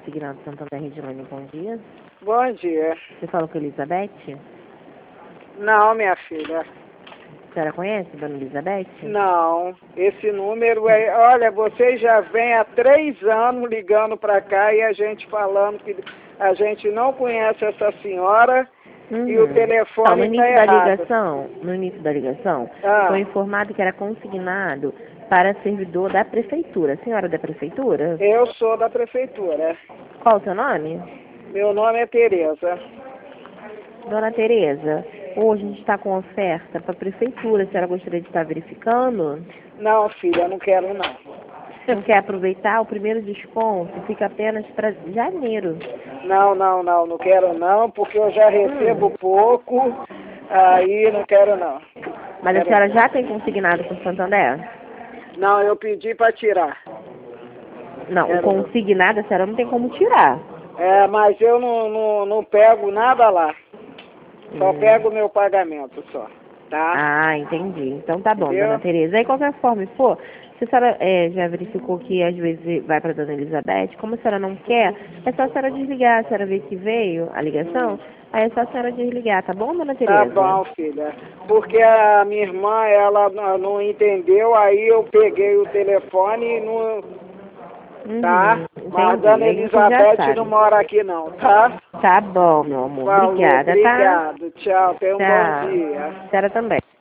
consignado Santander Regiane, bom dia. Bom dia. Você falou com a Elizabeth? Não, minha filha. A senhora conhece a dona Elizabeth? Não. Esse número é... Olha, vocês já vêm há 3 anos ligando para cá e a gente falando que a gente não conhece essa senhora e o telefone está errado. No início da ligação, Ah. foi informado que era consignado para servidor da prefeitura. A senhora é da prefeitura? Eu sou da prefeitura. Qual o seu nome? Meu nome é Tereza. Dona Tereza, hoje a gente está com oferta para a prefeitura. A senhora gostaria de estar verificando? Não, filha, não quero não. Não quer aproveitar? O primeiro desconto fica apenas para janeiro. Não quero não, porque eu já recebo pouco, aí não quero não. Mas a senhora já tem consignado com o Santander? Não, eu pedi para tirar. Não, o consignado a senhora não tem como tirar. É, mas eu não pego nada lá. Só pego o meu pagamento só, tá? Ah, entendi. Então tá bom, Entendeu? dona Tereza. Aí qualquer forma for, se a senhora já verificou que às vezes vai para dona Elizabeth, como a senhora não quer, é só a senhora desligar. A senhora vê que veio a ligação, aí é só a senhora desligar, tá bom, dona Tereza? Tá bom, filha. Porque a minha irmã, ela não entendeu, aí eu peguei o telefone e não... Tá? Mas a dona Elizabeth não mora aqui não, tá? Tá bom, meu amor. Falou, Obrigada, tá? obrigado. Tchau, tenha um bom dia. A senhora também.